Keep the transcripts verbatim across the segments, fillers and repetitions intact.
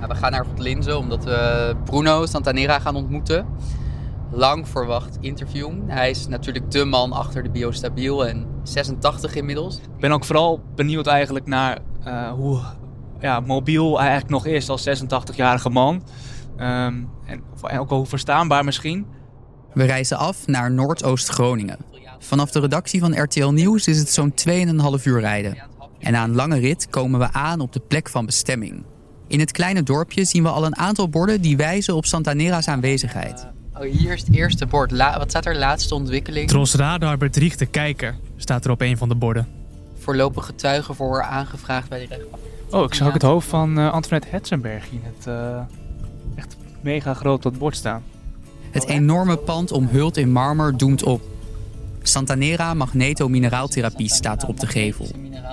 We gaan naar Godlinze omdat we Bruno Santanera gaan ontmoeten. Lang verwacht interview. Hij is natuurlijk de man achter de Biostabiel en zesentachtig inmiddels. Ik ben ook vooral benieuwd eigenlijk naar uh, hoe ja, mobiel hij eigenlijk nog is als zesentachtigjarige man. Um, en, en ook wel hoe verstaanbaar misschien. We reizen af naar Noordoost-Groningen. Vanaf de redactie van R T L Nieuws is het zo'n tweeënhalf uur rijden. En na een lange rit komen we aan op de plek van bestemming. In het kleine dorpje zien we al een aantal borden die wijzen op Santanera's aanwezigheid. Oh, hier is het eerste bord. La- wat staat er? Laatste ontwikkeling? Tros Radar bedriegt de kijker, staat er op een van de borden. Voorlopig getuige voor aangevraagd bij de rechtbank. Oh, ik zag ook het hoofd van uh, Antoinette Hetzenberg in het uh, echt mega groot op dat bord staan. Het enorme pand omhuld in marmer doemt op. Santanera Magneto Mineraaltherapie staat er op de gevel.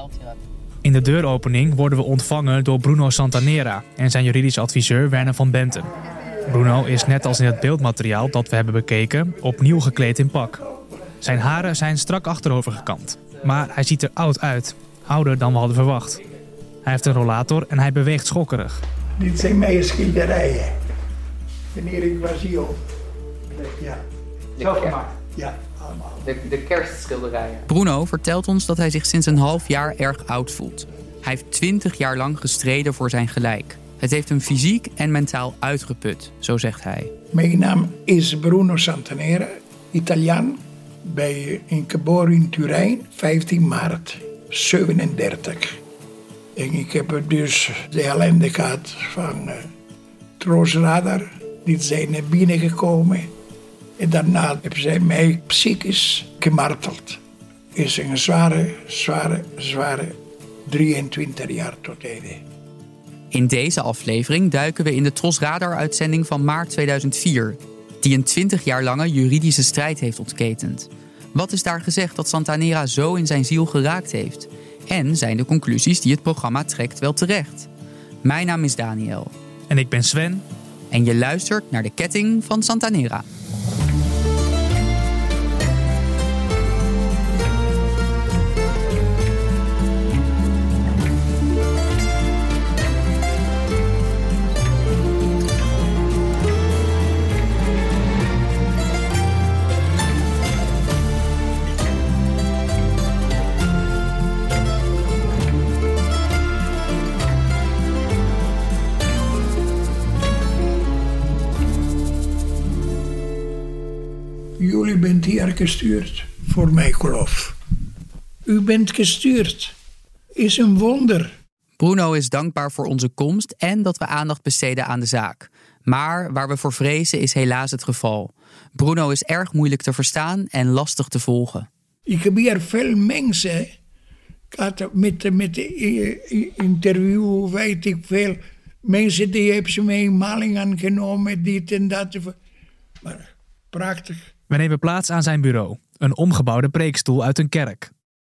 In de deuropening worden we ontvangen door Bruno Santanera en zijn juridisch adviseur Werner van Benten. Bruno is net als in het beeldmateriaal dat we hebben bekeken opnieuw gekleed in pak. Zijn haren zijn strak achterover gekamd, maar hij ziet er oud uit, ouder dan we hadden verwacht. Hij heeft een rollator en hij beweegt schokkerig. Dit zijn mijn schilderijen. Wanneer ik was hier op. Ja. Zelf gemaakt. Ja, allemaal. De, de kerstschilderijen. Bruno vertelt ons dat hij zich sinds een half jaar erg oud voelt. Hij heeft twintig jaar lang gestreden voor zijn gelijk. Het heeft hem fysiek en mentaal uitgeput, zo zegt hij. Mijn naam is Bruno Santanera, Italiaan. Bij in geboren in Turijn, vijftien maart zevenendertig. En ik heb dus de ellende gehad van uh, Tros Radar. Die zijn naar binnen gekomen. En daarna hebben zij mij psychisch gemarteld. Is een zware, zware, zware drieëntwintig jaar tot heden. In deze aflevering duiken we in de Tros Radar-uitzending van maart tweeduizend vier... die een twintig jaar lange juridische strijd heeft ontketend. Wat is daar gezegd dat Santanera zo in zijn ziel geraakt heeft? En zijn de conclusies die het programma trekt wel terecht? Mijn naam is Daniel. En ik ben Sven. En je luistert naar de ketting van Santanera. Jullie bent hier gestuurd voor mij, geloof. U bent gestuurd. Is een wonder. Bruno is dankbaar voor onze komst en dat we aandacht besteden aan de zaak. Maar waar we voor vrezen is helaas het geval. Bruno is erg moeilijk te verstaan en lastig te volgen. Ik heb hier veel mensen. Met, met de interview weet ik veel. Mensen die hebben ze mee in maling aangenomen, dit en dat. Maar prachtig. We nemen plaats aan zijn bureau, een omgebouwde preekstoel uit een kerk.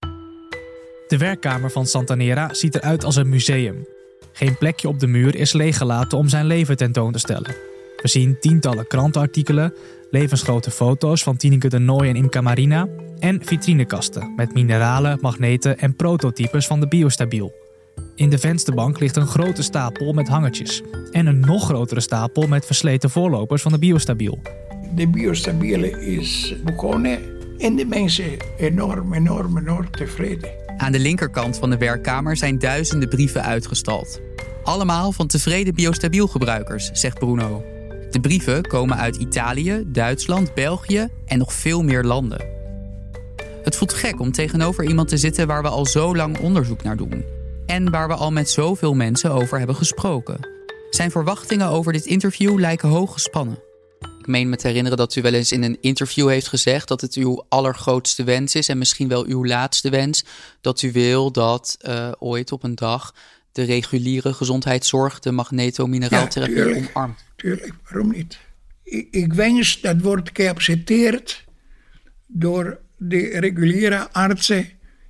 De werkkamer van Santanera ziet eruit als een museum. Geen plekje op de muur is leeggelaten om zijn leven tentoon te stellen. We zien tientallen krantenartikelen, levensgrote foto's van Tineke de Nooi en Imca Marina en vitrinekasten met mineralen, magneten en prototypes van de Biostabiel. In de vensterbank ligt een grote stapel met hangertjes en een nog grotere stapel met versleten voorlopers van de Biostabiel. De Biostabiel is begonnen en de mensen enorm, enorm, enorm tevreden. Aan de linkerkant van de werkkamer zijn duizenden brieven uitgestald. Allemaal van tevreden Biostabiel-gebruikers, zegt Bruno. De brieven komen uit Italië, Duitsland, België en nog veel meer landen. Het voelt gek om tegenover iemand te zitten waar we al zo lang onderzoek naar doen. En waar we al met zoveel mensen over hebben gesproken. Zijn verwachtingen over dit interview lijken hoog gespannen. Ik meen me te herinneren dat u wel eens in een interview heeft gezegd dat het uw allergrootste wens is en misschien wel uw laatste wens. Dat u wil dat uh, ooit op een dag de reguliere gezondheidszorg de magnetomineraaltherapie ja, tuurlijk, omarmt. Tuurlijk, waarom niet? Ik, ik wens dat wordt geaccepteerd door de reguliere artsen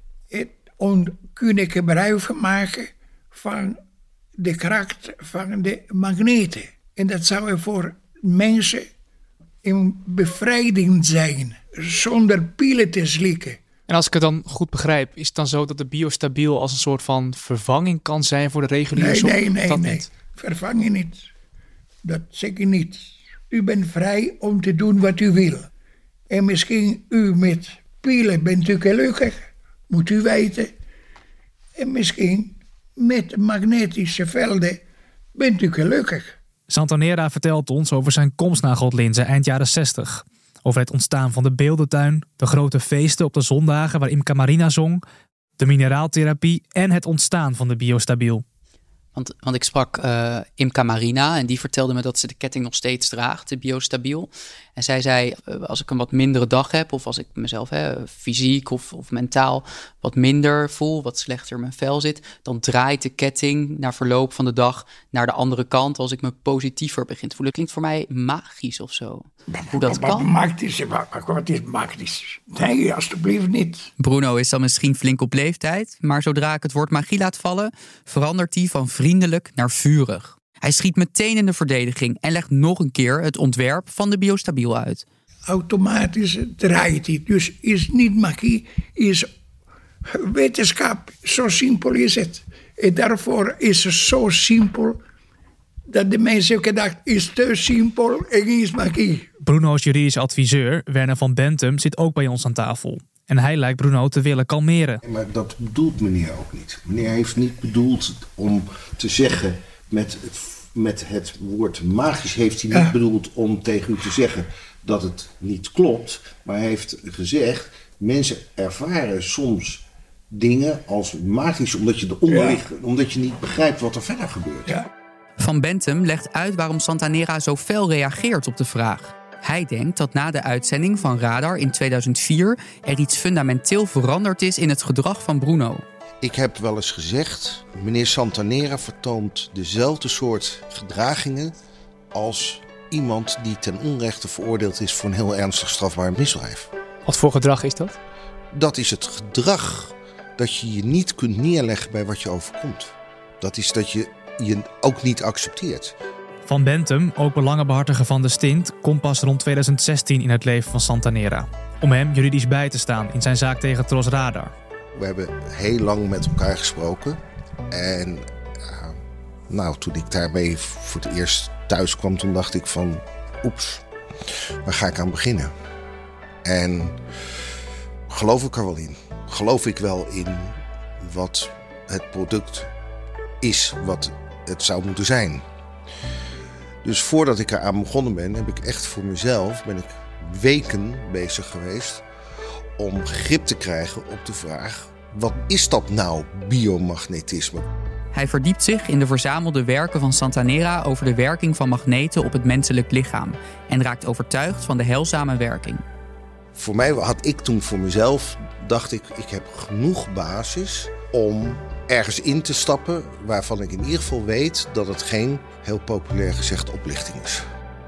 om kunnen gebruik maken van de kracht van de magneten. En dat zou voor mensen een bevrijding zijn, zonder pielen te slikken. En als ik het dan goed begrijp, is het dan zo dat de Biostabiel als een soort van vervanging kan zijn voor de reguliere nee, zorg? Nee, nee, dat nee. Niet? vervang je niet. Dat zeg ik niet. U bent vrij om te doen wat u wil. En misschien u met pielen bent u gelukkig, moet u weten. En misschien met magnetische velden bent u gelukkig. Santanera vertelt ons over zijn komst naar Godlinze eind jaren zestig. Over het ontstaan van de beeldentuin, de grote feesten op de zondagen waar Imca Marina zong, de mineraaltherapie en het ontstaan van de Biostabiel. Want, want ik sprak uh, Imca Marina en die vertelde me dat ze de ketting nog steeds draagt, de Biostabiel. En zij zei, uh, als ik een wat mindere dag heb of als ik mezelf hè, fysiek of, of mentaal wat minder voel, wat slechter in mijn vel zit, dan draait de ketting na verloop van de dag naar de andere kant als ik me positiever begin te voelen. Klinkt voor mij magisch of zo. Hoe dat wat, kan? Magisch, wat is magisch? Nee, alsjeblieft niet. Bruno is dan misschien flink op leeftijd, maar zodra ik het woord magie laat vallen, verandert hij van vriendelijk naar vurig. Hij schiet meteen in de verdediging en legt nog een keer het ontwerp van de Biostabiel uit. Automatisch draait hij. Dus is niet magie, is wetenschap. Zo simpel is het. En daarvoor is het zo simpel dat de mensen hebben gedacht, is te simpel en is magie. Bruno's juridisch adviseur, Werner van Bentum, zit ook bij ons aan tafel. En hij lijkt Bruno te willen kalmeren. Maar dat bedoelt meneer ook niet. Meneer heeft niet bedoeld om te zeggen, met het, met het woord magisch heeft hij niet ja. bedoeld om tegen u te zeggen dat het niet klopt. Maar hij heeft gezegd, mensen ervaren soms dingen als magisch omdat je eronder ligt, ja. omdat je niet begrijpt wat er verder gebeurt. Ja. Van Bentum legt uit waarom Santanera zo fel reageert op de vraag. Hij denkt dat na de uitzending van Radar in tweeduizend vier er iets fundamenteel veranderd is in het gedrag van Bruno. Ik heb wel eens gezegd, meneer Santanera vertoont dezelfde soort gedragingen als iemand die ten onrechte veroordeeld is voor een heel ernstig strafbaar misdrijf. Wat voor gedrag is dat? Dat is het gedrag dat je je niet kunt neerleggen bij wat je overkomt. Dat is dat je je ook niet accepteert. Van Bentum, ook belangenbehartiger van de stint, komt pas rond tweeduizend zestien in het leven van Santanera. Om hem juridisch bij te staan in zijn zaak tegen Tros Radar. We hebben heel lang met elkaar gesproken. En uh, nou, toen ik daarmee voor het eerst thuis kwam, toen dacht ik van, oeps, waar ga ik aan beginnen? En geloof ik er wel in? Geloof ik wel in wat het product is, wat het zou moeten zijn? Dus voordat ik eraan begonnen ben, heb ik echt voor mezelf, ben ik weken bezig geweest om grip te krijgen op de vraag, wat is dat nou, biomagnetisme? Hij verdiept zich in de verzamelde werken van Santanera over de werking van magneten op het menselijk lichaam en raakt overtuigd van de heilzame werking. Voor mij had ik toen voor mezelf, dacht ik, ik heb genoeg basis om ergens in te stappen waarvan ik in ieder geval weet dat het geen, heel populair gezegd, oplichting is.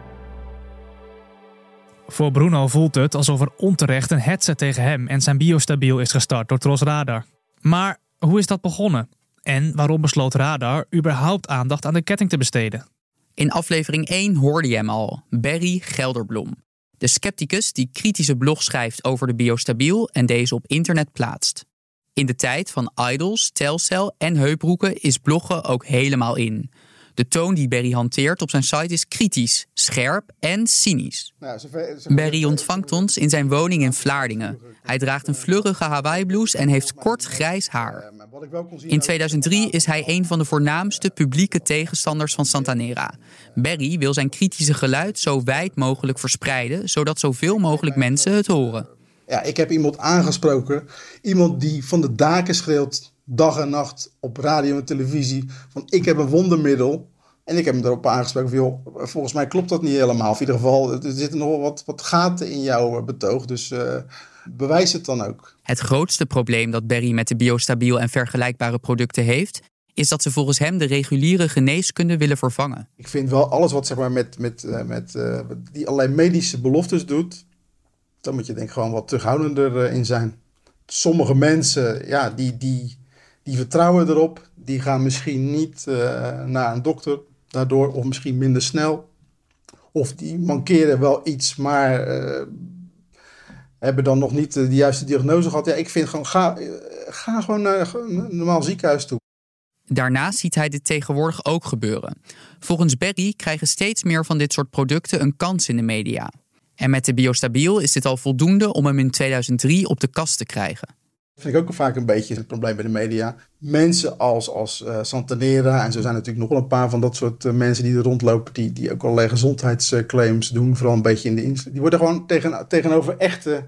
Voor Bruno voelt het alsof er onterecht een hetze tegen hem en zijn Biostabiel is gestart door Tros Radar. Maar hoe is dat begonnen? En waarom besloot Radar überhaupt aandacht aan de ketting te besteden? In aflevering één hoorde je hem al, Barry Gelderblom. De scepticus die kritische blogs schrijft over de Biostabiel en deze op internet plaatst. In de tijd van idols, Telcel en heupbroeken is bloggen ook helemaal in. De toon die Barry hanteert op zijn site is kritisch, scherp en cynisch. Barry ontvangt ons in zijn woning in Vlaardingen. Hij draagt een fleurige Hawaii-blouse en heeft kort grijs haar. In tweeduizend drie is hij een van de voornaamste publieke tegenstanders van Santanera. Barry wil zijn kritische geluid zo wijd mogelijk verspreiden, zodat zoveel mogelijk mensen het horen. Ja, ik heb iemand aangesproken, iemand die van de daken schreeuwt, dag en nacht op radio en televisie, van ik heb een wondermiddel. En ik heb hem erop aangesproken van, joh, volgens mij klopt dat niet helemaal. Of in ieder geval, er zitten nog wel wat, wat gaten in jouw betoog, dus uh, bewijs het dan ook. Het grootste probleem dat Barry met de Biostabiel en vergelijkbare producten heeft, is dat ze volgens hem de reguliere geneeskunde willen vervangen. Ik vind wel alles wat zeg maar met, met, uh, met uh, die allerlei medische beloftes doet, dan moet je denk ik gewoon wat terughoudender uh, in zijn. Sommige mensen, ja, die, die, die vertrouwen erop. Die gaan misschien niet uh, naar een dokter daardoor, of misschien minder snel. Of die mankeren wel iets, maar uh, hebben dan nog niet uh, de juiste diagnose gehad. Ja, ik vind gewoon, ga, uh, ga gewoon naar een normaal ziekenhuis toe. Daarnaast ziet hij dit tegenwoordig ook gebeuren. Volgens Berry krijgen steeds meer van dit soort producten een kans in de media. En met de Biostabiel is dit al voldoende om hem in tweeduizend drie op de kast te krijgen. Dat vind ik ook vaak een beetje het probleem bij de media. Mensen als, als uh, Santanera, en zo zijn natuurlijk nog wel een paar van dat soort uh, mensen die er rondlopen, die, die ook allerlei gezondheidsclaims doen, vooral een beetje in de industrie. Die worden gewoon tegen, tegenover echte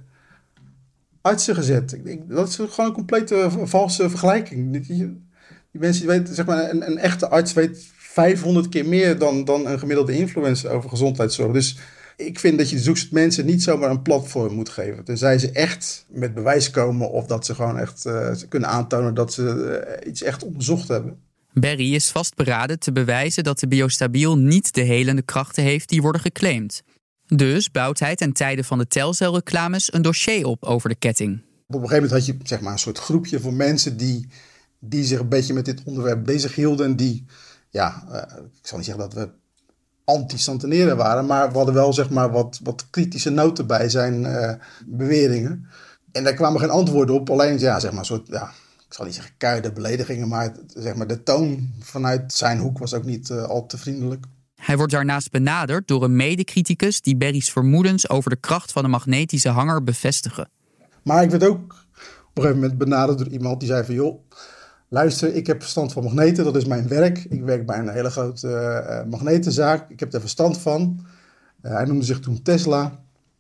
artsen gezet. Ik denk, dat is gewoon een complete valse vergelijking. Die, die mensen die weten, zeg maar, een, een echte arts weet vijfhonderd keer meer dan, dan een gemiddelde influencer over gezondheidszorg. Dus ik vind dat je zulke mensen niet zomaar een platform moet geven. Tenzij ze echt met bewijs komen of dat ze gewoon echt uh, ze kunnen aantonen dat ze uh, iets echt onderzocht hebben. Berry is vastberaden te bewijzen dat de Biostabiel niet de helende krachten heeft die worden geclaimd. Dus bouwt hij ten tijde van de Telcel-reclames een dossier op over de ketting. Op een gegeven moment had je, zeg maar, een soort groepje van mensen die, die zich een beetje met dit onderwerp bezig hielden. En die, ja, uh, ik zal niet zeggen dat we anti-Santanera waren, maar we hadden wel, zeg maar, wat, wat kritische noten bij zijn uh, beweringen. En daar kwamen geen antwoorden op. Alleen, ja, zeg maar, een soort, ja, ik zal niet zeggen keiharde beledigingen, maar, zeg maar de toon vanuit zijn hoek was ook niet uh, al te vriendelijk. Hij wordt daarnaast benaderd door een medecriticus die Berry's vermoedens over de kracht van de magnetische hanger bevestigen. Maar ik werd ook op een gegeven moment benaderd door iemand die zei van, joh, luister, ik heb verstand van magneten, dat is mijn werk. Ik werk bij een hele grote uh, magnetenzaak, ik heb daar verstand van. Uh, hij noemde zich toen Tesla,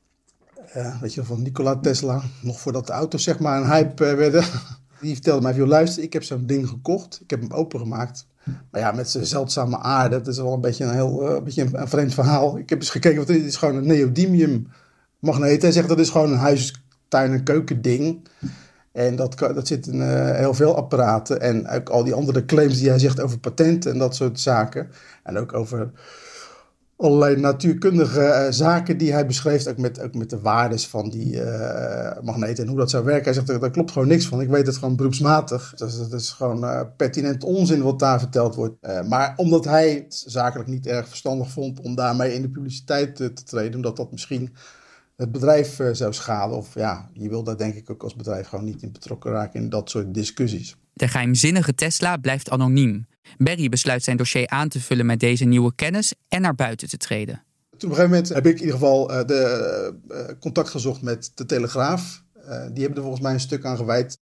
uh, weet je wel, van Nikola Tesla, nog voordat de auto's, zeg maar, een hype uh, werden. Die vertelde mij van, joh, luister, ik heb zo'n ding gekocht, ik heb hem opengemaakt. Maar ja, met zijn zeldzame aarde, dat is wel een beetje een heel uh, beetje een, een vreemd verhaal. Ik heb eens gekeken, wat dit is gewoon een neodymium magneet. Hij zegt dat is gewoon een huistuin- en keukending. En dat, dat zit in uh, heel veel apparaten. En ook al die andere claims die hij zegt over patenten en dat soort zaken. En ook over allerlei natuurkundige uh, zaken die hij beschreef. Ook met, ook met de waardes van die uh, magneten en hoe dat zou werken. Hij zegt, daar klopt gewoon niks van. Ik weet het gewoon beroepsmatig. Dus dat is gewoon uh, pertinent onzin wat daar verteld wordt. Uh, maar omdat hij het zakelijk niet erg verstandig vond om daarmee in de publiciteit uh, te treden. Omdat dat misschien het bedrijf uh, zou schaden. Of ja, je wil daar denk ik ook als bedrijf gewoon niet in betrokken raken in dat soort discussies. De geheimzinnige Tesla blijft anoniem. Berry besluit zijn dossier aan te vullen met deze nieuwe kennis en naar buiten te treden. Toen op een gegeven moment heb ik in ieder geval uh, de, uh, contact gezocht met de Telegraaf. Uh, die hebben er volgens mij een stuk aan gewijd.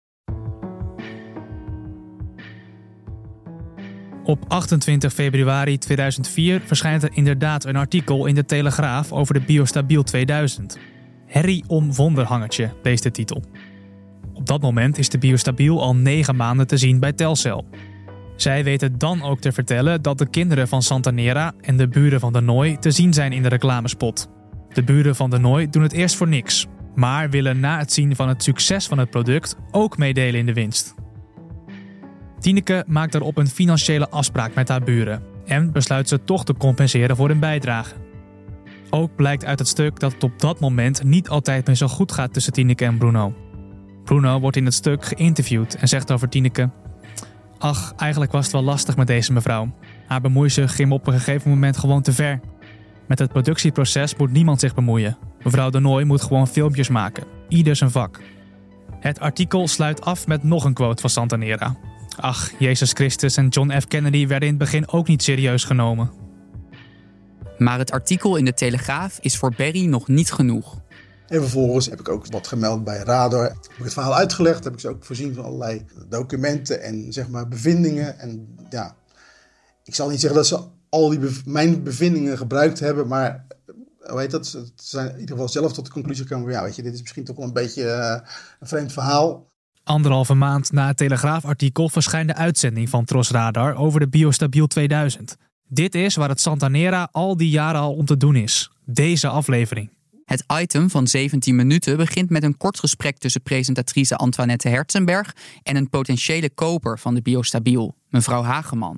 Op achtentwintig februari tweeduizend vier verschijnt er inderdaad een artikel in de Telegraaf over de Biostabiel tweeduizend. Herrie om wonderhangertje, leest de titel. Op dat moment is de Biostabiel al negen maanden te zien bij Telcel. Zij weten dan ook te vertellen dat de kinderen van Santanera en de buren van de Nooi te zien zijn in de reclamespot. De buren van de Nooi doen het eerst voor niks, maar willen na het zien van het succes van het product ook meedelen in de winst. Tineke maakt daarop een financiële afspraak met haar buren en besluit ze toch te compenseren voor hun bijdrage. Ook blijkt uit het stuk dat het op dat moment niet altijd meer zo goed gaat tussen Tineke en Bruno. Bruno wordt in het stuk geïnterviewd en zegt over Tineke: ach, eigenlijk was het wel lastig met deze mevrouw. Haar bemoeizig ging op een gegeven moment gewoon te ver. Met het productieproces moet niemand zich bemoeien. Mevrouw de Nooi moet gewoon filmpjes maken. Ieder zijn vak. Het artikel sluit af met nog een quote van Santanera. Ach, Jezus Christus en John F. Kennedy werden in het begin ook niet serieus genomen. Maar het artikel in de Telegraaf is voor Berry nog niet genoeg. En vervolgens heb ik ook wat gemeld bij Radar. Heb ik het verhaal uitgelegd, heb ik ze ook voorzien van allerlei documenten en, zeg maar, bevindingen. En ja, ik zal niet zeggen dat ze al die bev- mijn bevindingen gebruikt hebben, maar hoe heet dat? Ze zijn in ieder geval zelf tot de conclusie gekomen: ja, weet je, dit is misschien toch wel een beetje uh, een vreemd verhaal. Anderhalve maand na het Telegraafartikel verschijnt de uitzending van Tros Radar over de Biostabiel tweeduizend. Dit is waar het Santanera al die jaren al om te doen is. Deze aflevering. Het item van zeventien minuten begint met een kort gesprek tussen presentatrice Antoinette Herzenberg en een potentiële koper van de Biostabiel, mevrouw Hageman.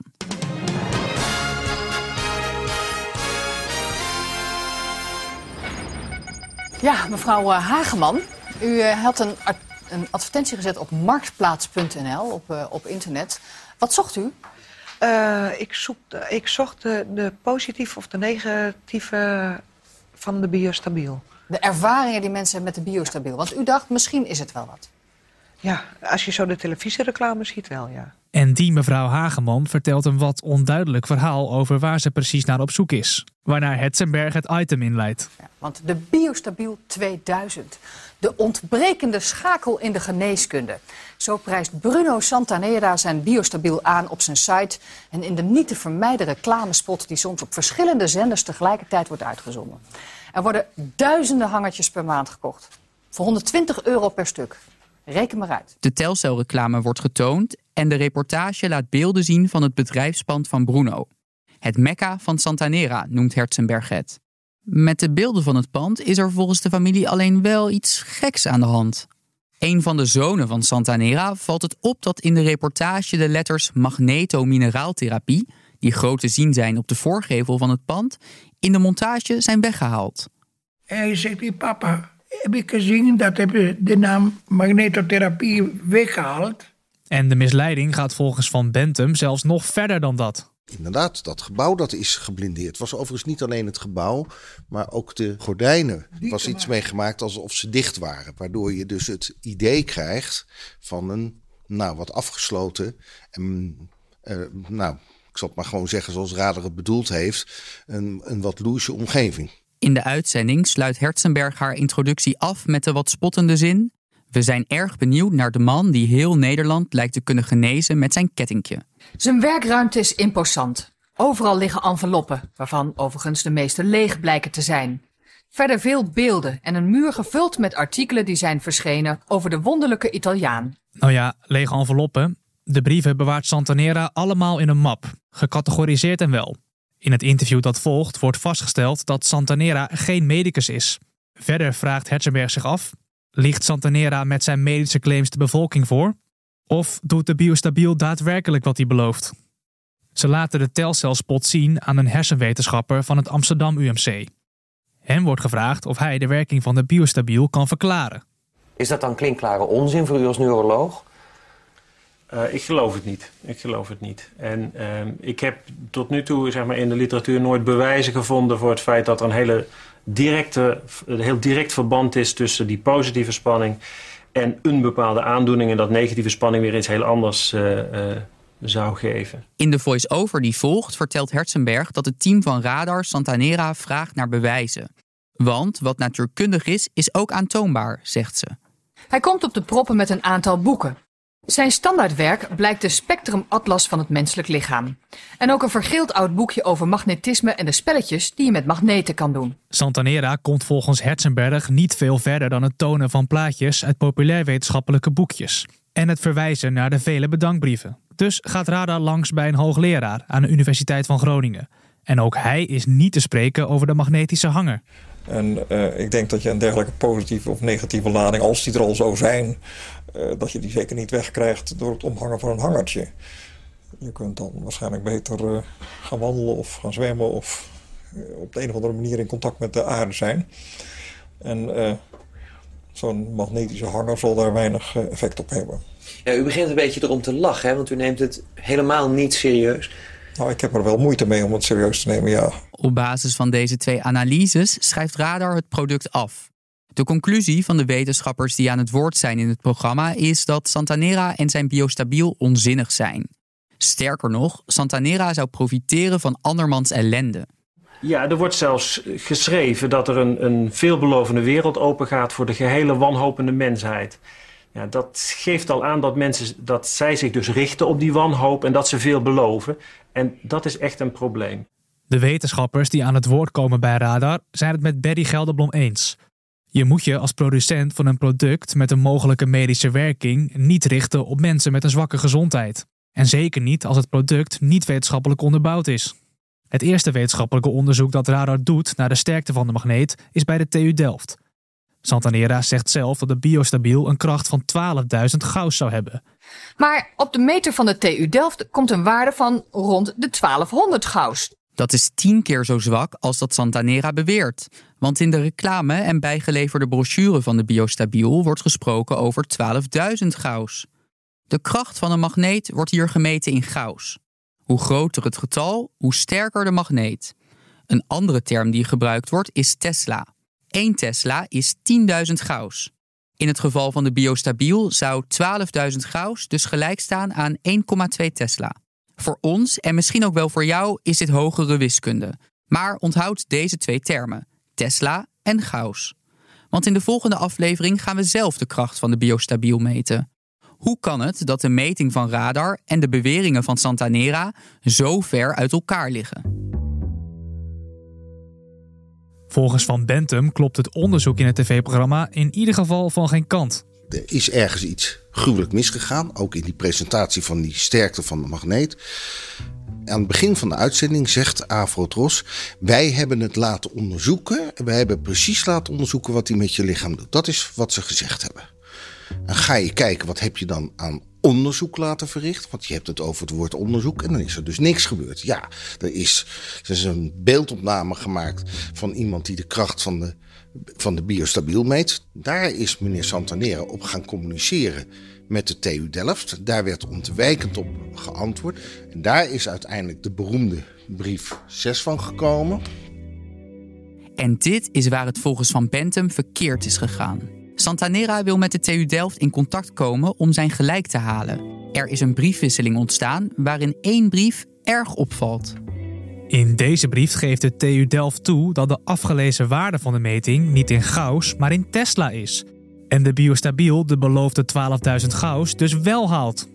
Ja, mevrouw Hageman, u had een, een advertentie gezet op marktplaats punt n l op, uh, op internet. Wat zocht u? Uh, ik, zoek, ik zocht de, de positieve of de negatieve van de Biostabiel. De ervaringen die mensen hebben met de Biostabiel. Want u dacht, misschien is het wel wat. Ja, als je zo de televisiereclame ziet wel, ja. En die mevrouw Hageman vertelt een wat onduidelijk verhaal over waar ze precies naar op zoek is. Waarna Hetzenberg het item inleidt. Ja, want de Biostabiel tweeduizend, de ontbrekende schakel in de geneeskunde. Zo prijst Bruno Santanera zijn Biostabiel aan op zijn site en in de niet te vermijden reclamespot die soms op verschillende zenders tegelijkertijd wordt uitgezonden. Er worden duizenden hangertjes per maand gekocht. Voor honderdtwintig euro per stuk. Reken maar uit. De Telcel-reclame wordt getoond en de reportage laat beelden zien van het bedrijfspand van Bruno. Het Mekka van Santanera noemt Herzenberg het. Met de beelden van het pand is er volgens de familie alleen wel iets geks aan de hand. Een van de zonen van Santanera valt het op dat in de reportage de letters magnetomineraaltherapie, die groot te zien zijn op de voorgevel van het pand, in de montage zijn weggehaald. Hij zegt, die papa, heb ik gezien dat heb de naam magnetotherapie weggehaald. En de misleiding gaat volgens Van Bentum zelfs nog verder dan dat. Inderdaad, dat gebouw dat is geblindeerd. Het was overigens niet alleen het gebouw, maar ook de gordijnen. Er was iets mee gemaakt alsof ze dicht waren. Waardoor je dus het idee krijgt van een nou, wat afgesloten en uh, nou, ik zal het maar gewoon zeggen zoals Radar het bedoeld heeft, een, een wat loesje omgeving. In de uitzending sluit Herzenberg haar introductie af met de wat spottende zin: we zijn erg benieuwd naar de man die heel Nederland lijkt te kunnen genezen met zijn kettingje. Zijn werkruimte is imposant. Overal liggen enveloppen, waarvan overigens de meeste leeg blijken te zijn. Verder veel beelden en een muur gevuld met artikelen die zijn verschenen over de wonderlijke Italiaan. Nou ja, lege enveloppen. De brieven bewaart Santanera allemaal in een map, gecategoriseerd en wel. In het interview dat volgt wordt vastgesteld dat Santanera geen medicus is. Verder vraagt Herzenberg zich af: ligt Santanera met zijn medische claims de bevolking voor? Of doet de Biostabiel daadwerkelijk wat hij belooft? Ze laten de Telcel-spot zien aan een hersenwetenschapper van het Amsterdam U M C. Hem wordt gevraagd of hij de werking van de Biostabiel kan verklaren. Is dat dan klinkklare onzin voor u als neuroloog? Uh, ik geloof het niet. Ik geloof het niet. En uh, ik heb tot nu toe zeg maar, in de literatuur nooit bewijzen gevonden voor het feit dat er een hele directe, een heel direct verband is tussen die positieve spanning en een bepaalde aandoening en dat negatieve spanning weer iets heel anders uh, uh, zou geven. In de voice-over die volgt vertelt Herzenberg dat het team van Radar Santanera vraagt naar bewijzen. Want wat natuurkundig is, is ook aantoonbaar, zegt ze. Hij komt op de proppen met een aantal boeken. Zijn standaardwerk blijkt de spectrumatlas van het menselijk lichaam. En ook een vergeeld oud boekje over magnetisme en de spelletjes die je met magneten kan doen. Santanera komt volgens Herzenberg niet veel verder dan het tonen van plaatjes uit populairwetenschappelijke boekjes. En het verwijzen naar de vele bedankbrieven. Dus gaat Radar langs bij een hoogleraar aan de Universiteit van Groningen. En ook hij is niet te spreken over de magnetische hanger. En uh, ik denk dat je een dergelijke positieve of negatieve lading, als die er al zou zijn, uh, dat je die zeker niet wegkrijgt door het omhangen van een hangertje. Je kunt dan waarschijnlijk beter uh, gaan wandelen of gaan zwemmen of uh, op de een of andere manier in contact met de aarde zijn. En uh, zo'n magnetische hanger zal daar weinig uh, effect op hebben. Ja, u begint een beetje erom te lachen, hè? Want u neemt het helemaal niet serieus. Nou, ik heb er wel moeite mee om het serieus te nemen, ja. Op basis van deze twee analyses schrijft Radar het product af. De conclusie van de wetenschappers die aan het woord zijn in het programma is dat Santanera en zijn Biostabiel onzinnig zijn. Sterker nog, Santanera zou profiteren van andermans ellende. Ja, er wordt zelfs geschreven dat er een, een veelbelovende wereld opengaat voor de gehele wanhopende mensheid. Ja, dat geeft al aan dat, mensen, dat zij zich dus richten op die wanhoop en dat ze veel beloven. En dat is echt een probleem. De wetenschappers die aan het woord komen bij Radar zijn het met Berry Gelderblom eens. Je moet je als producent van een product met een mogelijke medische werking niet richten op mensen met een zwakke gezondheid. En zeker niet als het product niet wetenschappelijk onderbouwd is. Het eerste wetenschappelijke onderzoek dat Radar doet naar de sterkte van de magneet is bij de T U Delft. Santanera zegt zelf dat de Biostabiel een kracht van twaalfduizend Gauss zou hebben. Maar op de meter van de T U Delft komt een waarde van rond de twaalfhonderd Gauss. Dat is tien keer zo zwak als dat Santanera beweert. Want in de reclame en bijgeleverde brochure van de Biostabiel wordt gesproken over twaalfduizend Gauss. De kracht van een magneet wordt hier gemeten in Gauss. Hoe groter het getal, hoe sterker de magneet. Een andere term die gebruikt wordt is Tesla. één Tesla is tienduizend Gauss. In het geval van de Biostabiel zou twaalfduizend Gauss dus gelijk staan aan één komma twee Tesla. Voor ons, en misschien ook wel voor jou, is dit hogere wiskunde. Maar onthoud deze twee termen, Tesla en Gauss. Want in de volgende aflevering gaan we zelf de kracht van de Biostabiel meten. Hoe kan het dat de meting van radar en de beweringen van Santanera zo ver uit elkaar liggen? Volgens Van Bentum klopt het onderzoek in het tv-programma in ieder geval van geen kant. Er is ergens iets gruwelijk misgegaan, ook in die presentatie van die sterkte van de magneet. Aan het begin van de uitzending zegt Avrotros, wij hebben het laten onderzoeken. Wij hebben precies laten onderzoeken wat hij met je lichaam doet. Dat is wat ze gezegd hebben. Dan ga je kijken, wat heb je dan aan onderzoek laten verrichten? Want je hebt het over het woord onderzoek en dan is er dus niks gebeurd. Ja, er is, er is een beeldopname gemaakt van iemand die de kracht van de, van de Biostabiel meet. Daar is meneer Santanera op gaan communiceren met de T U Delft. Daar werd ontwijkend op geantwoord. En daar is uiteindelijk de beroemde brief zes van gekomen. En dit is waar het volgens Van Bentum verkeerd is gegaan. Santanera wil met de T U Delft in contact komen om zijn gelijk te halen. Er is een briefwisseling ontstaan waarin één brief erg opvalt. In deze brief geeft de T U Delft toe dat de afgelezen waarde van de meting niet in Gauss, maar in Tesla is. En de Biostabiel de beloofde twaalfduizend Gauss dus wel haalt.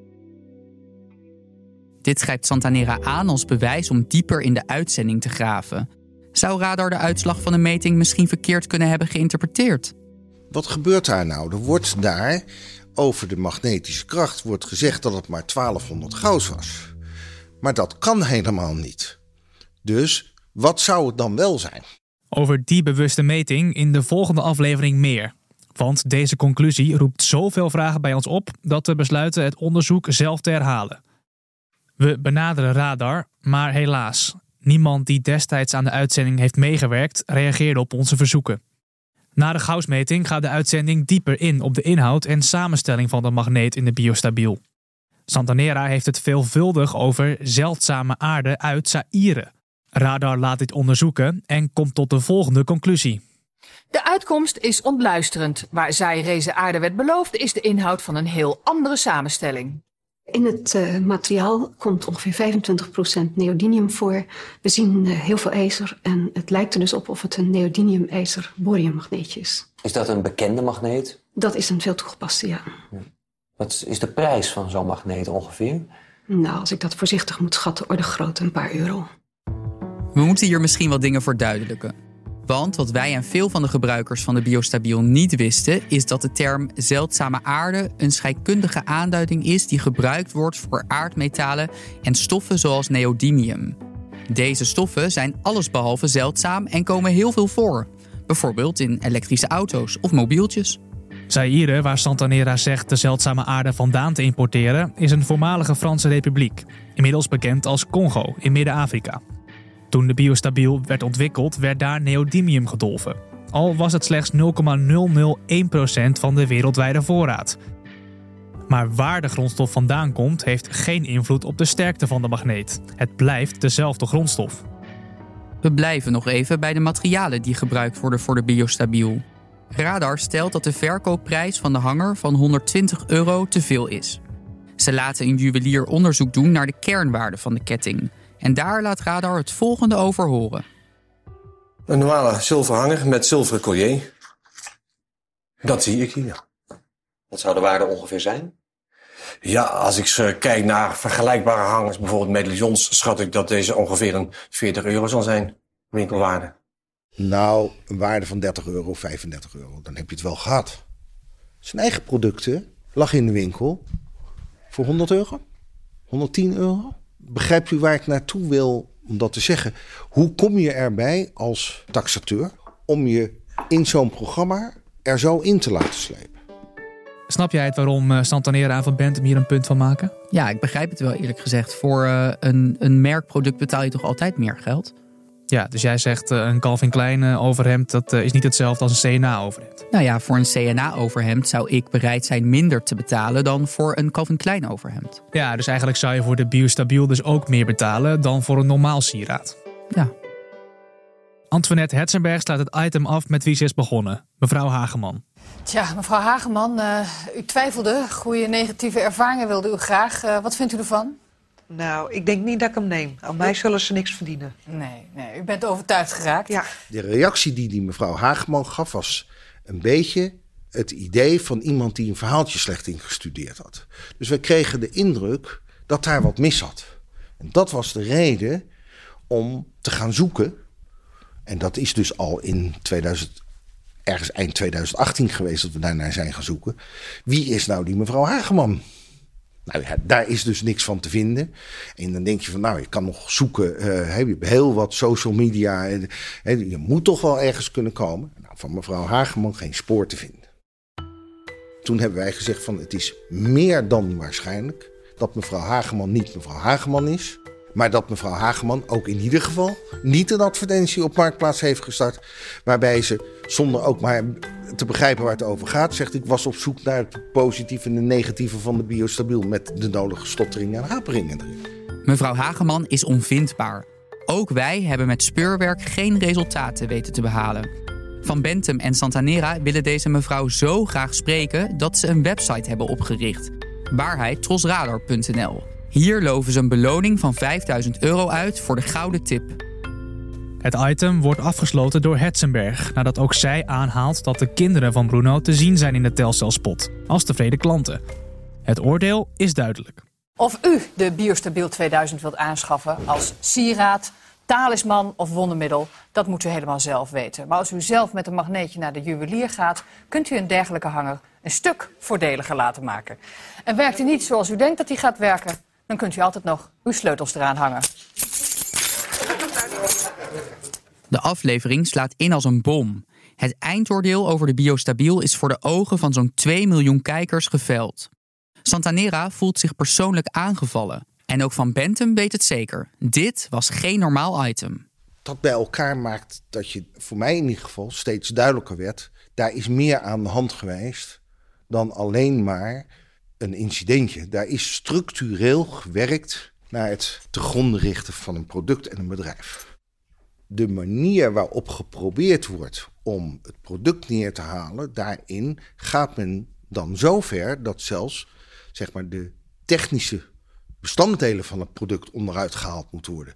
Dit grijpt Santanera aan als bewijs om dieper in de uitzending te graven. Zou radar de uitslag van de meting misschien verkeerd kunnen hebben geïnterpreteerd? Wat gebeurt daar nou? Er wordt daar over de magnetische kracht wordt gezegd dat het maar twaalfhonderd Gauss was. Maar dat kan helemaal niet. Dus wat zou het dan wel zijn? Over die bewuste meting in de volgende aflevering meer. Want deze conclusie roept zoveel vragen bij ons op dat we besluiten het onderzoek zelf te herhalen. We benaderen radar, maar helaas, niemand die destijds aan de uitzending heeft meegewerkt reageerde op onze verzoeken. Na de Gauss-meting gaat de uitzending dieper in op de inhoud en samenstelling van de magneet in de Biostabiel. Santanera heeft het veelvuldig over zeldzame aarde uit Zaïre. Radar laat dit onderzoeken en komt tot de volgende conclusie. De uitkomst is ontluisterend. Waar Zaïrese aarde werd beloofd is de inhoud van een heel andere samenstelling. In het uh, materiaal komt ongeveer vijfentwintig procent neodymium voor. We zien uh, heel veel ijzer en het lijkt er dus op of het een neodymium-ijzer-boriummagneetje is. Is dat een bekende magneet? Dat is een veel toegepaste, ja. Wat is de prijs van zo'n magneet ongeveer? Nou, als ik dat voorzichtig moet schatten, orde groot een paar euro. We moeten hier misschien wat dingen verduidelijken. Want wat wij en veel van de gebruikers van de Biostabiel niet wisten, is dat de term zeldzame aarde een scheikundige aanduiding is die gebruikt wordt voor aardmetalen en stoffen zoals neodymium. Deze stoffen zijn allesbehalve zeldzaam en komen heel veel voor. Bijvoorbeeld in elektrische auto's of mobieltjes. Zaïre, waar Santanera zegt de zeldzame aarde vandaan te importeren, is een voormalige Franse republiek. Inmiddels bekend als Congo in Midden-Afrika. Toen de Biostabiel werd ontwikkeld, werd daar neodymium gedolven. Al was het slechts nul komma nul nul één procent van de wereldwijde voorraad. Maar waar de grondstof vandaan komt, heeft geen invloed op de sterkte van de magneet. Het blijft dezelfde grondstof. We blijven nog even bij de materialen die gebruikt worden voor de Biostabiel. Radar stelt dat de verkoopprijs van de hanger van honderdtwintig euro te veel is. Ze laten een juwelier onderzoek doen naar de kernwaarde van de ketting. En daar laat Radar het volgende over horen. Een normale zilveren hanger met zilveren collier. Dat zie ik hier. Wat zou de waarde ongeveer zijn? Ja, als ik kijk naar vergelijkbare hangers, bijvoorbeeld medaillons, schat ik dat deze ongeveer een veertig euro zal zijn, winkelwaarde. Nou, een waarde van dertig euro, vijfendertig euro, dan heb je het wel gehad. Zijn eigen producten lag in de winkel voor honderd euro, honderdtien euro. Begrijpt u waar ik naartoe wil om dat te zeggen? Hoe kom je erbij als taxateur om je in zo'n programma er zo in te laten slepen? Snap jij het waarom Santanera en Van Bentum hier een punt van maken? Ja, ik begrijp het wel eerlijk gezegd. Voor uh, een, een merkproduct betaal je toch altijd meer geld? Ja, dus jij zegt uh, een Calvin Klein uh, overhemd, dat uh, is niet hetzelfde als een C N A overhemd. Nou ja, voor een C N A overhemd zou ik bereid zijn minder te betalen dan voor een Calvin Klein overhemd. Ja, dus eigenlijk zou je voor de Biostabiel dus ook meer betalen dan voor een normaal sieraad. Ja. Antoinette Hetzenberg sluit het item af met wie ze is begonnen. Mevrouw Hageman. Tja, mevrouw Hageman, uh, u twijfelde. Goede negatieve ervaringen wilde u graag. Uh, wat vindt u ervan? Nou, ik denk niet dat ik hem neem. Aan mij zullen ze niks verdienen. Nee, nee, u bent overtuigd geraakt. Ja. De reactie die die mevrouw Hageman gaf was een beetje het idee van iemand die een verhaaltje slecht ingestudeerd had. Dus we kregen de indruk dat daar wat mis zat. En dat was de reden om te gaan zoeken. En dat is dus al in tweeduizend, ergens eind tweeduizend achttien geweest dat we daarnaar zijn gaan zoeken. Wie is nou die mevrouw Hageman? Nou ja, daar is dus niks van te vinden. En dan denk je van, nou, je kan nog zoeken. Uh, je hebt heel wat social media. Uh, je moet toch wel ergens kunnen komen. Nou, van mevrouw Hageman geen spoor te vinden. Toen hebben wij gezegd van, het is meer dan waarschijnlijk dat mevrouw Hageman niet mevrouw Hageman is. Maar dat mevrouw Hageman ook in ieder geval niet een advertentie op Marktplaats heeft gestart. Waarbij ze, zonder ook maar te begrijpen waar het over gaat, zegt: ik was op zoek naar het positieve en de negatieve van de Biostabiel met de nodige stotteringen en haperingen erin. Mevrouw Hageman is onvindbaar. Ook wij hebben met speurwerk geen resultaten weten te behalen. Van Bentham en Santanera willen deze mevrouw zo graag spreken dat ze een website hebben opgericht. waarheid tros radar punt n l. Hier loven ze een beloning van vijfduizend euro uit voor de gouden tip. Het item wordt afgesloten door Hetzenberg, nadat ook zij aanhaalt dat de kinderen van Bruno te zien zijn in de Telcel-spot, als tevreden klanten. Het oordeel is duidelijk. Of u de Biostabiel tweeduizend wilt aanschaffen als sieraad, talisman of wondermiddel, dat moet u helemaal zelf weten. Maar als u zelf met een magneetje naar de juwelier gaat, kunt u een dergelijke hanger een stuk voordeliger laten maken. En werkt hij niet zoals u denkt dat hij gaat werken, dan kunt u altijd nog uw sleutels eraan hangen. De aflevering slaat in als een bom. Het eindoordeel over de Biostabiel is voor de ogen van zo'n twee miljoen kijkers geveld. Santanera voelt zich persoonlijk aangevallen. En ook Van Bentham weet het zeker. Dit was geen normaal item. Dat bij elkaar maakt dat je, voor mij in ieder geval, steeds duidelijker werd. Daar is meer aan de hand geweest dan alleen maar een incidentje. Daar is structureel gewerkt naar het te gronden richten van een product en een bedrijf. De manier waarop geprobeerd wordt om het product neer te halen, daarin gaat men dan zo ver dat zelfs, zeg maar, de technische bestanddelen van het product onderuit gehaald moet worden.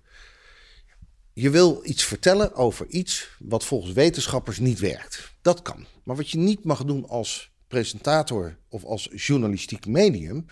Je wil iets vertellen over iets wat volgens wetenschappers niet werkt. Dat kan. Maar wat je niet mag doen als presentator of als journalistiek medium,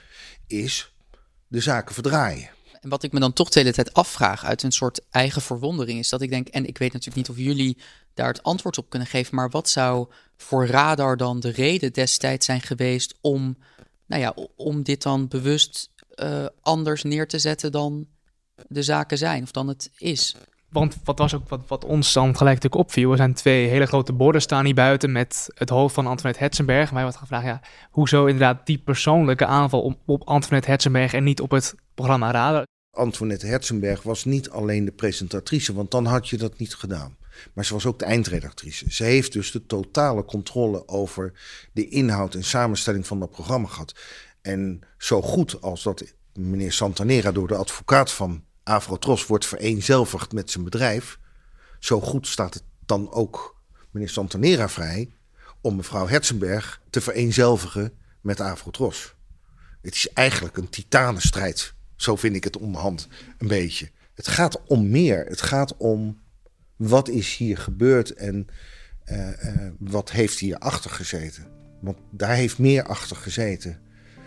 is de zaken verdraaien. En wat ik me dan toch de hele tijd afvraag uit een soort eigen verwondering is dat ik denk, en ik weet natuurlijk niet of jullie daar het antwoord op kunnen geven, maar wat zou voor Radar dan de reden destijds zijn geweest om, nou ja, om dit dan bewust uh, anders neer te zetten dan de zaken zijn of dan het is? Want wat was ook wat, wat ons dan gelijk natuurlijk opviel, er zijn twee hele grote borden staan hier buiten met het hoofd van Antoinette Hetzenberg. Wij hadden gevraagd, ja, hoezo inderdaad die persoonlijke aanval op, op Antoinette Hetzenberg en niet op het programma Radar? Antoinette Hetzenberg was niet alleen de presentatrice, want dan had je dat niet gedaan. Maar ze was ook de eindredactrice. Ze heeft dus de totale controle over de inhoud en samenstelling van dat programma gehad. En zo goed als dat meneer Santanera door de advocaat van Avrotros wordt vereenzelvigd met zijn bedrijf, zo goed staat het dan ook meneer Santanera vrij om mevrouw Hetzenberg te vereenzelvigen met Avrotros. Het is eigenlijk een titanenstrijd. Zo vind ik het onderhand een beetje. Het gaat om meer. Het gaat om wat is hier gebeurd en uh, uh, wat heeft hier achter gezeten. Want daar heeft meer achter gezeten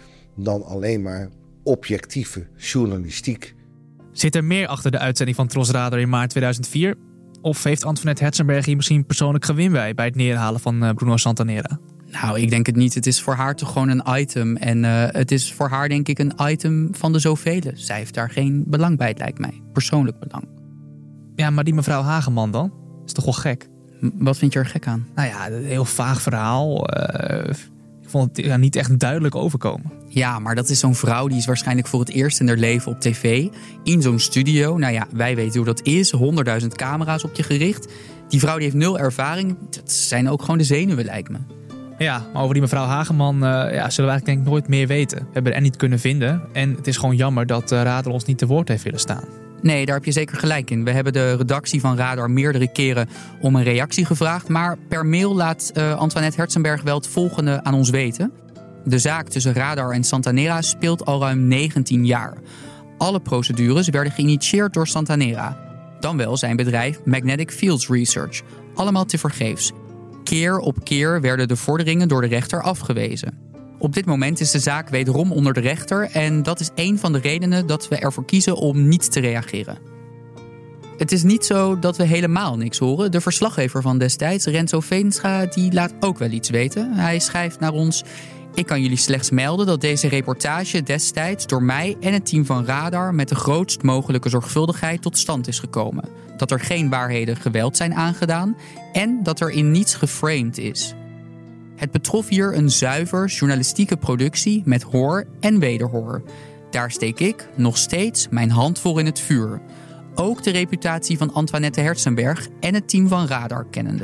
dan alleen maar objectieve journalistiek. Zit er meer achter de uitzending van Tros Radar in maart tweeduizend vier? Of heeft Antoinette Hetzenberg hier misschien persoonlijk gewin bij bij het neerhalen van uh, Bruno Santanera? Nou, ik denk het niet. Het is voor haar toch gewoon een item. En uh, het is voor haar denk ik een item van de zoveel. Zij heeft daar geen belang bij, het lijkt mij. Persoonlijk belang. Ja, maar die mevrouw Hageman dan? Is toch wel gek? M- wat vind je er gek aan? Nou ja, een heel vaag verhaal. Uh, ik vond het ja, niet echt duidelijk overkomen. Ja, maar dat is zo'n vrouw die is waarschijnlijk voor het eerst in haar leven op tv. In zo'n studio. Nou ja, wij weten hoe dat is. honderdduizend camera's op je gericht. Die vrouw die heeft nul ervaring. Dat zijn ook gewoon de zenuwen, lijkt me. Ja, maar over die mevrouw Hageman uh, ja, zullen we eigenlijk denk ik nooit meer weten. We hebben er niet kunnen vinden. En het is gewoon jammer dat uh, Radar ons niet te woord heeft willen staan. Nee, daar heb je zeker gelijk in. We hebben de redactie van Radar meerdere keren om een reactie gevraagd. Maar per mail laat uh, Antoinette Herzenberg wel het volgende aan ons weten. De zaak tussen Radar en Santanera speelt al ruim negentien jaar. Alle procedures werden geïnitieerd door Santanera. Dan wel zijn bedrijf Magnetic Fields Research. Allemaal tevergeefs. Keer op keer werden de vorderingen door de rechter afgewezen. Op dit moment is de zaak wederom onder de rechter en dat is een van de redenen dat we ervoor kiezen om niet te reageren. Het is niet zo dat we helemaal niks horen. De verslaggever van destijds, Renzo Veenstra, die laat ook wel iets weten. Hij schrijft naar ons: ik kan jullie slechts melden dat deze reportage destijds door mij en het team van Radar met de grootst mogelijke zorgvuldigheid tot stand is gekomen. Dat er geen waarheden geweld zijn aangedaan en dat er in niets geframed is. Het betrof hier een zuiver journalistieke productie met hoor en wederhoor. Daar steek ik nog steeds mijn hand voor in het vuur. Ook de reputatie van Antoinette Herzenberg en het team van Radar kennende.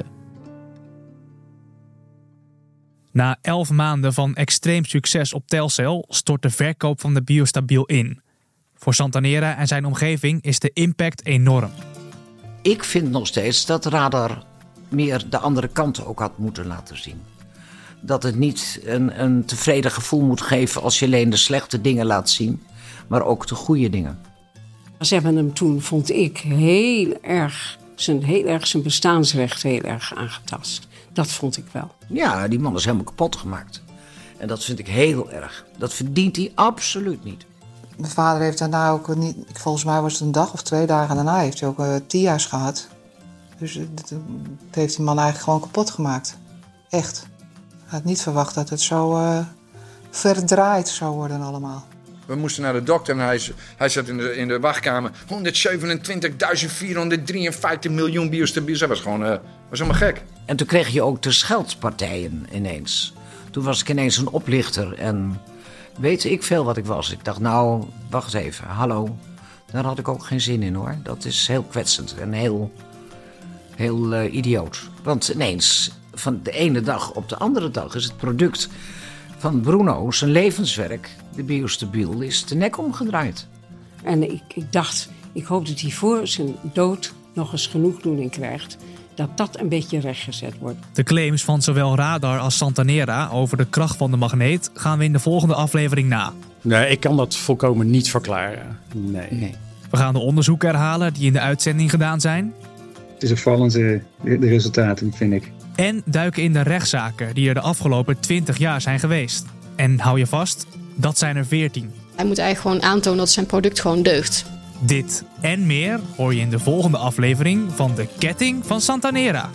Na elf maanden van extreem succes op Telcel stort de verkoop van de Biostabiel in. Voor Santanera en zijn omgeving is de impact enorm. Ik vind nog steeds dat Radar meer de andere kant ook had moeten laten zien. Dat het niet een, een tevreden gevoel moet geven als je alleen de slechte dingen laat zien, maar ook de goede dingen. Ze hebben hem toen, vond ik, heel erg zijn, heel erg zijn bestaansrecht heel erg aangetast. Dat vond ik wel. Ja, die man is helemaal kapot gemaakt. En dat vind ik heel erg. Dat verdient hij absoluut niet. Mijn vader heeft daarna ook niet, volgens mij was het een dag of twee dagen daarna, heeft hij ook uh, T I A S gehad. Dus dat, dat heeft die man eigenlijk gewoon kapot gemaakt. Echt. Hij had niet verwacht dat het zo uh, verdraaid zou worden allemaal. We moesten naar de dokter en hij, hij zat in de, in de wachtkamer. honderdzevenentwintigduizend vierhonderddrieënvijftig miljoen Biostabiel. Dat was gewoon uh, was helemaal gek. En toen kreeg je ook de scheldpartijen ineens. Toen was ik ineens een oplichter en weet ik veel wat ik was. Ik dacht, nou, wacht even, hallo. Daar had ik ook geen zin in hoor. Dat is heel kwetsend en heel, heel uh, idioot. Want ineens, van de ene dag op de andere dag is het product van Bruno, zijn levenswerk, de Biostabiel, is de nek omgedraaid. En ik, ik dacht, ik hoop dat hij voor zijn dood nog eens genoegdoening krijgt. Dat dat een beetje rechtgezet wordt. De claims van zowel Radar als Santanera over de kracht van de magneet gaan we in de volgende aflevering na. Nee, ik kan dat volkomen niet verklaren. Nee. nee. We gaan de onderzoeken herhalen die in de uitzending gedaan zijn. Het is opvallend, de, de resultaten, vind ik. En duiken in de rechtszaken die er de afgelopen twintig jaar zijn geweest. En hou je vast, dat zijn er veertien. Hij moet eigenlijk gewoon aantonen dat zijn product gewoon deugt. Dit en meer hoor je in de volgende aflevering van De Ketting van Santanera.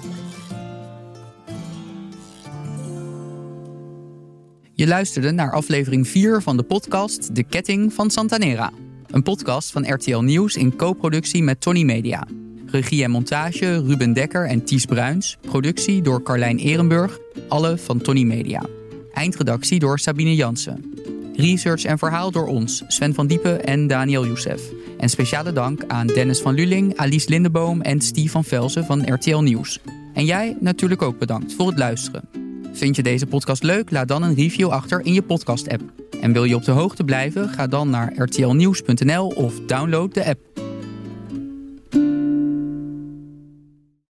Je luisterde naar aflevering vier van de podcast De Ketting van Santanera. Een podcast van R T L Nieuws in co-productie met Tony Media. Regie en montage Ruben Dekker en Ties Bruins. Productie door Carlijn Ehrenburg, alle van Tony Media. Eindredactie door Sabine Jansen. Research en verhaal door ons, Sven van Diepen en Daniel Youssef. En speciale dank aan Dennis van Luling, Alice Lindeboom en Steve van Velzen van R T L Nieuws. En jij natuurlijk ook bedankt voor het luisteren. Vind je deze podcast leuk? Laat dan een review achter in je podcast-app. En wil je op de hoogte blijven? Ga dan naar r t l nieuws punt n l of download de app.